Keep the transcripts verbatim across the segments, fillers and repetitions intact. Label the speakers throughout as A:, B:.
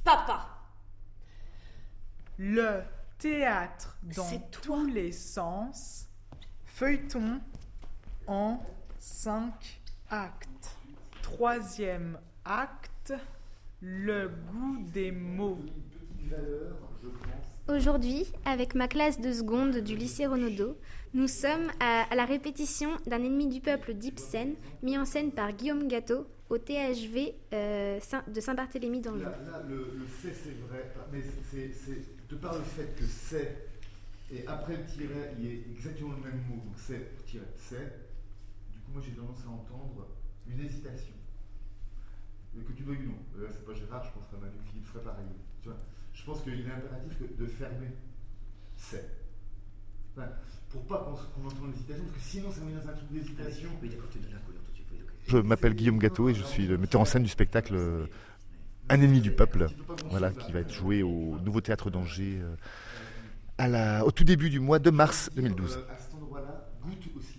A: Papa.
B: Le théâtre dans
A: C'est toi.
B: tous les sens. Feuilleton en cinq actes. Troisième acte, le goût des mots.
C: Aujourd'hui, avec ma classe de seconde du lycée Renaudot, nous sommes à, à la répétition d'un ennemi du peuple d'Ibsen, mis en scène par Guillaume Gatto au T H V euh, Saint- de Saint-Barthélemy d'Anjou.
D: Là, là le, le c'est, c'est vrai, mais c'est, c'est de par le fait que c'est, et après le tiret, il y a exactement le même mot, donc c'est, tiret, c'est, du coup, moi j'ai tendance à entendre une hésitation. Que tu veuilles ou non, là c'est pas Gérard, je pense que Manu Philippe ferait pareil. Tu vois, je pense qu'il est impératif que de fermer c'est. Enfin, pour pas qu'on, qu'on entende l'hésitation, parce que sinon ça met dans un truc d'hésitation.
E: Oui, d'accord, tu donnes la couleur tout de suite. Oui, okay.
D: Je m'appelle Guillaume Gatto et je suis le metteur en scène du spectacle euh, Un ennemi du peuple, voilà, qui va être joué au Nouveau Théâtre d'Angers euh, à la, au tout début du mois de mars deux mille douze. À cet endroit-là, goûte aussi.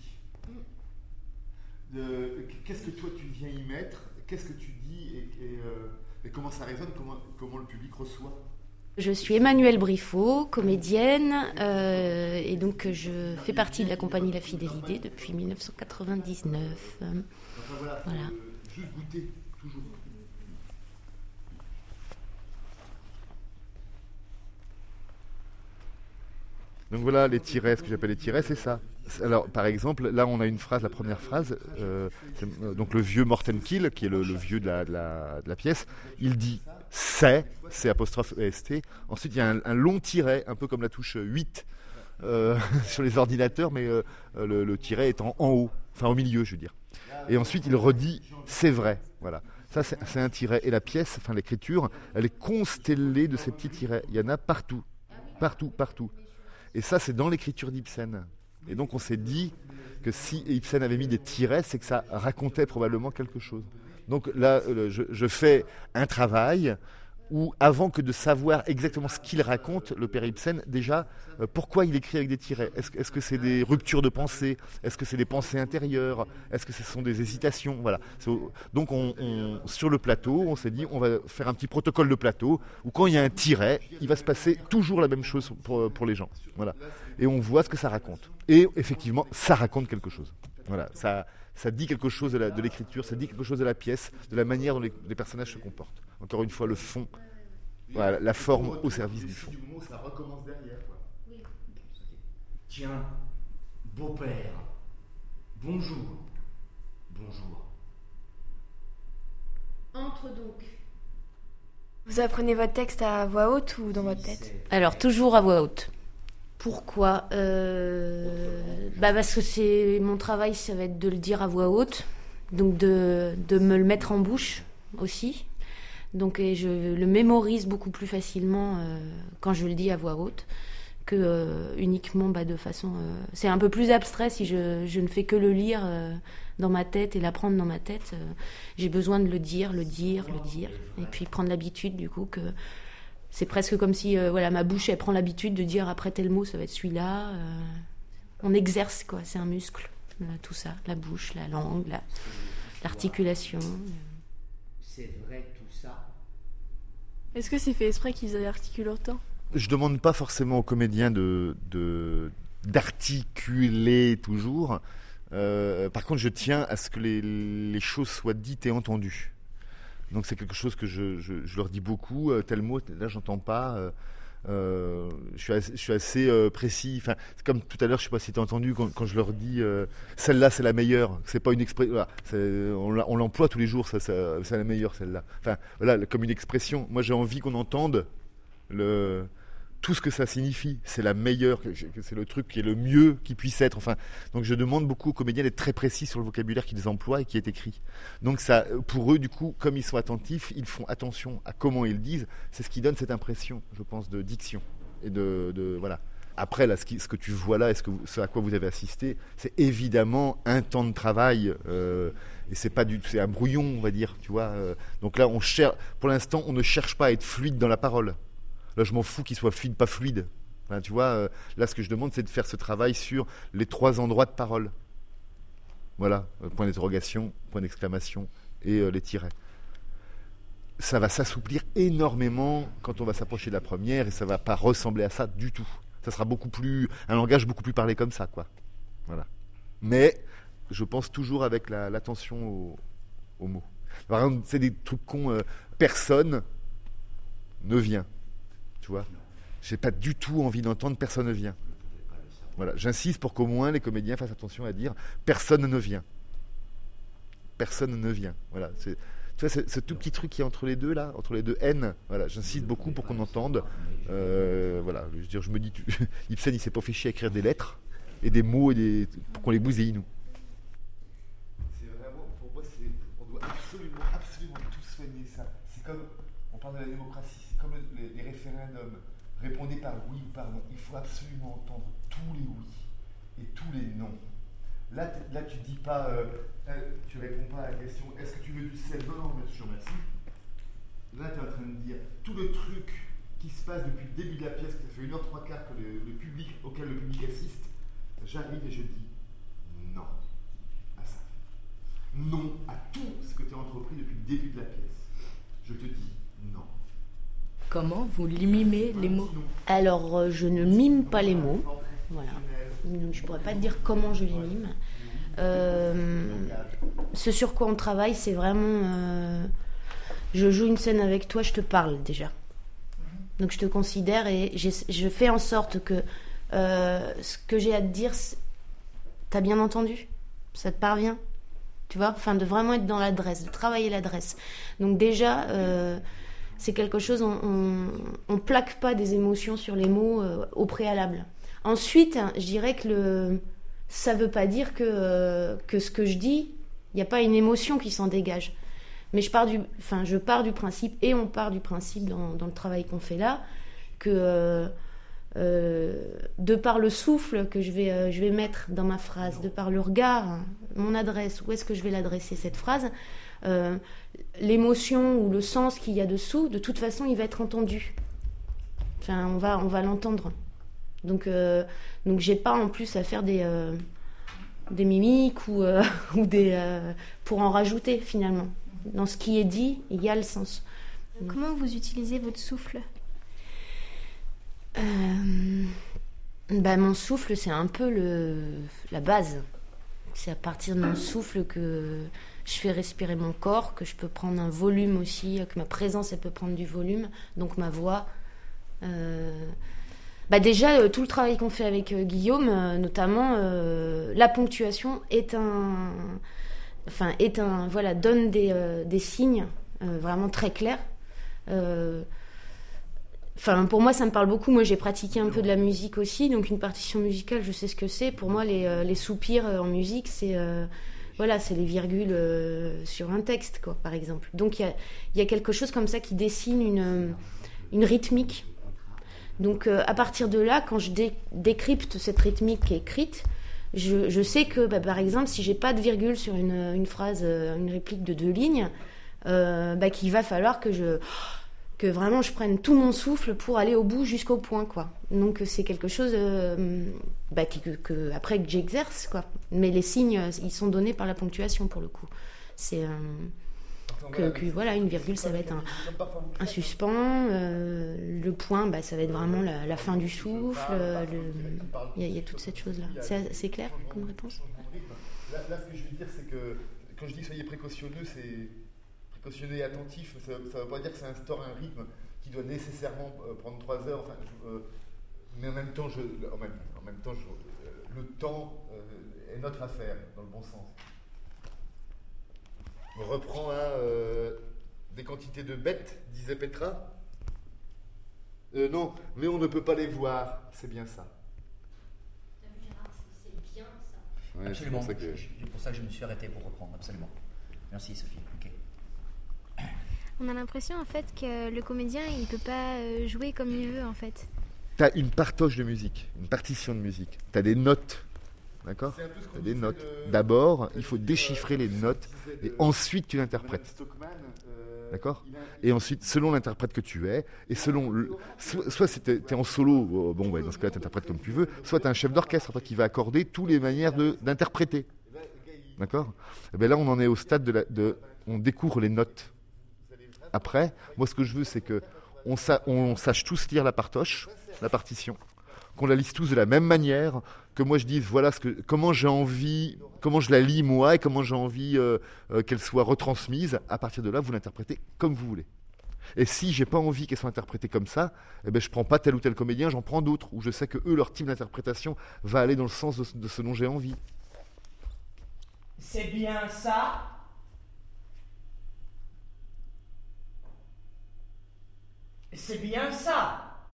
D: De, qu'est-ce que toi tu viens y mettre? Qu'est-ce que tu dis et, et, euh, et comment ça résonne, comment, comment le public reçoit?
F: Je suis Emmanuelle Briffaut, comédienne, euh, et donc je fais partie de la compagnie La Fidélité depuis dix-neuf cent quatre-vingt-dix-neuf.
D: Enfin voilà,
F: Voilà.
D: Euh, juste goûter, toujours. Donc voilà, les tirets, ce que j'appelle les tirets, c'est ça. Alors, par exemple, là, on a une phrase, la première phrase, euh, c'est, euh, donc le vieux Morten Kiel, qui est le, le vieux de la, de, la, de la pièce, il dit « c'est », c'est apostrophe E S T. Ensuite, il y a un, un long tiret, un peu comme la touche huit euh, sur les ordinateurs, mais euh, le, le tiret est en, en haut, enfin au milieu, je veux dire. Et ensuite, il redit « c'est vrai », voilà. Ça, c'est, c'est un tiret. Et la pièce, enfin l'écriture, elle est constellée de ces petits tirets. Il y en a partout, partout, partout. Et ça, c'est dans l'écriture d'Ibsen. Et donc, on s'est dit que si Ibsen avait mis des tirets, c'est que ça racontait probablement quelque chose. Donc là, je, je fais un travail où, avant que de savoir exactement ce qu'il raconte, le père Ibsen, déjà, euh, pourquoi il écrit avec des tirets? Est-ce, est-ce que c'est des ruptures de pensée? Est-ce que c'est des pensées intérieures? Est-ce que ce sont des hésitations? Voilà. C'est, donc, on, on, sur le plateau, on s'est dit, on va faire un petit protocole de plateau où, quand il y a un tiret, il va se passer toujours la même chose pour, pour les gens. Voilà. Et on voit ce que ça raconte. Et effectivement, ça raconte quelque chose. Voilà. Ça, ça dit quelque chose de, la, de l'écriture, ça dit quelque chose de la pièce, de la manière dont les, les personnages se comportent. Encore une fois, le fond, voilà, la forme au service du fond. Ça recommence derrière, quoi.
E: Tiens, beau-père, bonjour. Bonjour.
C: Entre donc.
A: Vous apprenez votre texte à voix haute ou dans votre tête?
F: Alors, toujours à voix haute. Pourquoi euh, bah parce que c'est mon travail, ça va être de le dire à voix haute, donc de, de me le mettre en bouche aussi. Donc et je le mémorise beaucoup plus facilement euh, quand je le dis à voix haute que euh, uniquement bah, de façon... Euh, c'est un peu plus abstrait si je, je ne fais que le lire euh, dans ma tête et l'apprendre dans ma tête. Euh, j'ai besoin de le dire, le dire, le dire, et puis prendre l'habitude du coup que... C'est presque comme si euh, voilà, ma bouche, elle prend l'habitude de dire après tel mot, ça va être celui-là. Euh, on exerce, quoi. C'est un muscle, euh, tout ça. La bouche, la langue, la, l'articulation.
E: C'est vrai tout ça?
A: Est-ce que c'est fait exprès qu'ils articulent autant?
D: Je demande pas forcément aux comédiens de, de, d'articuler toujours. Euh, par contre, je tiens à ce que les, les choses soient dites et entendues. Donc c'est quelque chose que je, je, je leur dis beaucoup. Euh, tel mot, là, j'entends pas. Euh, euh, je suis assez, je suis assez euh, précis. Enfin, c'est comme tout à l'heure, je sais pas si tu as entendu quand, quand je leur dis euh, celle-là, c'est la meilleure. C'est pas une expression. Voilà, on, on l'emploie tous les jours. Ça, ça, c'est la meilleure, celle-là. Enfin, voilà, comme une expression. Moi, j'ai envie qu'on entende le tout ce que ça signifie. C'est la meilleure, c'est le truc qui est le mieux qui puisse être. Enfin, donc je demande beaucoup aux comédiens d'être très précis sur le vocabulaire qu'ils emploient et qui est écrit. Donc ça, pour eux, du coup, comme ils sont attentifs, ils font attention à comment ils disent. C'est ce qui donne cette impression, je pense, de diction et de, de voilà. Après, là, ce, qui, ce que tu vois là, et ce, que vous, ce à quoi vous avez assisté, c'est évidemment un temps de travail. Euh, et c'est pas du, c'est un brouillon, on va dire, tu vois. Euh, donc là, on cherche. Pour l'instant, on ne cherche pas à être fluide dans la parole. Là, je m'en fous qu'il soit fluide, pas fluide. Enfin, tu vois, euh, là, ce que je demande, c'est de faire ce travail sur les trois endroits de parole. Voilà, euh, point d'interrogation, point d'exclamation et euh, les tirets. ça va s'assouplir énormément quand on va s'approcher de la première et ça va pas ressembler à ça du tout. Ça sera beaucoup plus un langage beaucoup plus parlé comme ça, quoi. Voilà. Mais je pense toujours avec la, l'attention aux, aux mots. Par exemple, c'est des trucs cons. Euh, personne ne vient. Tu vois. J'ai pas du tout envie d'entendre personne ne vient. Voilà. J'insiste pour qu'au moins les comédiens fassent attention à dire personne ne vient. Personne ne vient. Voilà. C'est, tu vois, c'est ce tout petit truc qui est entre les deux là, entre les deux N. Voilà. J'insiste beaucoup pour qu'on entende. Euh, voilà. Je veux dire, je me dis, tu... Ibsen, il s'est pas fait chier à écrire des lettres et des mots et des... pour qu'on les bousille nous. C'est vraiment, pour moi, c'est... on doit absolument, absolument tous soigner ça. C'est comme, on parle de la démocratie, c'est comme les, les référendums. Répondez par oui ou par non. Il faut absolument entendre tous les oui et tous les non. Là, là tu dis pas, euh, tu réponds pas à la question est-ce que tu veux du sel? Non, non, bien sûr, merci. Là, tu es en train de dire tout le truc qui se passe depuis le début de la pièce, que ça fait une heure trois quarts que le, le public, auquel le public assiste. J'arrive et je dis non à ça. Non à tout ce que tu as entrepris depuis le début de la pièce. Je te dis non.
G: Comment vous mimez les mots?
F: Alors, euh, je ne mime pas les mots. Voilà. Donc, je ne pourrais pas te dire comment je les mime. Euh, ce sur quoi on travaille, c'est vraiment... Euh, je joue une scène avec toi, je te parle déjà. Donc, je te considère et je fais en sorte que euh, ce que j'ai à te dire, t'as bien entendu? Ça te parvient? Tu vois? Enfin, de vraiment être dans l'adresse, de travailler l'adresse. Donc, déjà... Euh, c'est quelque chose, on ne plaque pas des émotions sur les mots euh, au préalable. Ensuite, je dirais que le, ça ne veut pas dire que, euh, que ce que je dis, il n'y a pas une émotion qui s'en dégage. Mais je pars du, enfin, je pars du principe, et on part du principe dans, dans le travail qu'on fait là, que euh, euh, de par le souffle que je vais, euh, je vais mettre dans ma phrase, de par le regard, mon adresse, où est-ce que je vais l'adresser cette phrase, Euh, l'émotion ou le sens qu'il y a dessous, de toute façon, il va être entendu. Enfin, on va, on va l'entendre. Donc, euh, donc, j'ai pas en plus à faire des, euh, des mimiques ou, euh, ou des euh, pour en rajouter finalement. Dans ce qui est dit, il y a le sens.
C: Comment vous utilisez votre souffle?
F: euh, bah, mon souffle, c'est un peu le, la base. C'est à partir de mon souffle que je fais respirer mon corps, que je peux prendre un volume aussi, que ma présence, elle peut prendre du volume, donc ma voix. Euh... Bah déjà, euh, tout le travail qu'on fait avec euh, Guillaume, euh, notamment, euh, la ponctuation est un... Enfin, est un... Voilà, donne des, euh, des signes euh, vraiment très clairs. Euh... Enfin, pour moi, ça me parle beaucoup. Moi, j'ai pratiqué un peu de la musique aussi, donc une partition musicale, je sais ce que c'est. Pour moi, les, euh, les soupirs en musique, c'est... Euh... Voilà, c'est les virgules euh, sur un texte, quoi, par exemple. Donc, il y a, y a quelque chose comme ça qui dessine une, une rythmique. Donc, euh, à partir de là, quand je dé- décrypte cette rythmique qui est écrite, je, je sais que, bah, par exemple, si j'ai pas de virgule sur une, une phrase, une réplique de deux lignes, euh, bah, qu'il va falloir que je... que vraiment je prenne tout mon souffle pour aller au bout jusqu'au point, quoi. Donc c'est quelque chose euh, bah, que, que après que j'exerce, quoi. Mais les signes, ils sont donnés par la ponctuation pour le coup. C'est euh, que, que voilà, une virgule, ça va être un, un suspens, euh, le point, bah, ça va être vraiment la, la fin du souffle. euh, le... il, y a, il y a toute cette chose là. C'est, c'est clair comme réponse?
D: Là, là, ce que je veux dire, c'est que quand je dis soyez précautionneux, c'est précautionneux et attentif, ça ne veut pas dire que ça instaure un rythme qui doit nécessairement euh, prendre trois heures, enfin, je, euh, mais en même temps, je, en même, en même temps je, euh, le temps euh, est notre affaire, dans le bon sens. On reprend hein, euh, des quantités de bêtes, disait Petra. Euh, non, mais on ne peut pas les voir, c'est bien ça.
F: C'est bien ça.
D: Ouais,
E: Absolument,
D: c'est pour ça que...
E: c'est pour ça que je me suis arrêté pour reprendre, absolument. Merci Sophie, ok.
C: On a l'impression en fait que le comédien il peut pas jouer comme il veut en fait.
D: T'as une partoche de musique, une partition de musique. T'as des notes, d'accord? T'as des notes. D'abord, il faut déchiffrer les notes et ensuite tu l'interprètes, d'accord? Et ensuite, selon l'interprète que tu es, et selon le, soit, soit si t'es, t'es en solo, bon, ouais, dans ce cas-là, t'interprètes comme tu veux, soit t'as un chef d'orchestre après, qui va accorder toutes les manières de, d'interpréter, d'accord? Et bien là, on en est au stade de, la, de, on découvre les notes. après. Moi, ce que je veux, c'est que on, sa- on sache tous lire la partoche, la partition, qu'on la lise tous de la même manière, que moi je dise voilà ce que, comment j'ai envie, comment je la lis moi et comment j'ai envie euh, euh, qu'elle soit retransmise. À partir de là, vous l'interprétez comme vous voulez. Et si j'ai pas envie qu'elle soit interprétée comme ça, eh ben je prends pas tel ou tel comédien, j'en prends d'autres où je sais que eux leur type d'interprétation va aller dans le sens de, ce- de ce dont j'ai envie.
H: C'est bien ça? C'est bien ça.